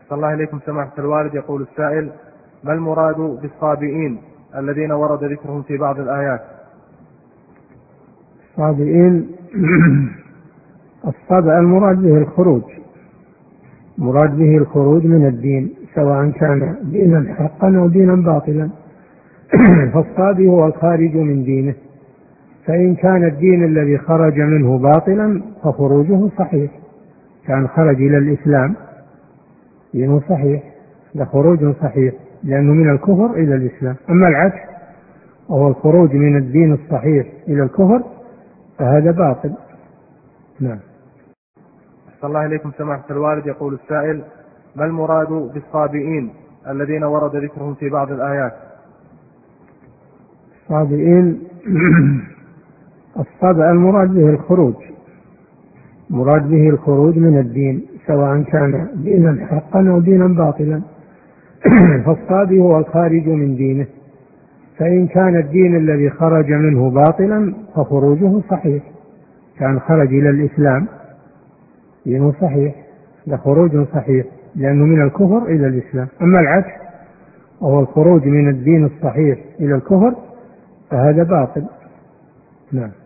صلى الله عليكم سماحة الوالد. يقول السائل: ما المراد بالصابئين الذين ورد ذكرهم في بعض الآيات؟ الصابئين الصابئ المراد به الخروج، مراد به الخروج من الدين، سواء كان دينا حقا أو دينا باطلا. فالصابئ هو الخارج من دينه، فإن كان الدين الذي خرج منه باطلا فخروجه صحيح، كان خرج إلى الإسلام دينه صحيح، لخروج صحيح لأنه من الكفر إلى الإسلام. أما العكس وهو الخروج من الدين الصحيح إلى الكفر فهذا باطل. نعم. صلى الله عليكم سماحة الوالد. يقول السائل: ما المراد بالصابئين الذين ورد ذكرهم في بعض الآيات؟ الصابئين الصابئ المراد به الخروج، مراد به الخروج من الدين، سواء كان دينا حقا أو دينا باطلا. فالصابئ هو الخارج من دينه، فإن كان الدين الذي خرج منه باطلا فخروجه صحيح، كان خرج إلى الإسلام دينه صحيح، لخروج صحيح لأنه من الكفر إلى الإسلام. أما العكس وهو الخروج من الدين الصحيح إلى الكفر فهذا باطل. نعم.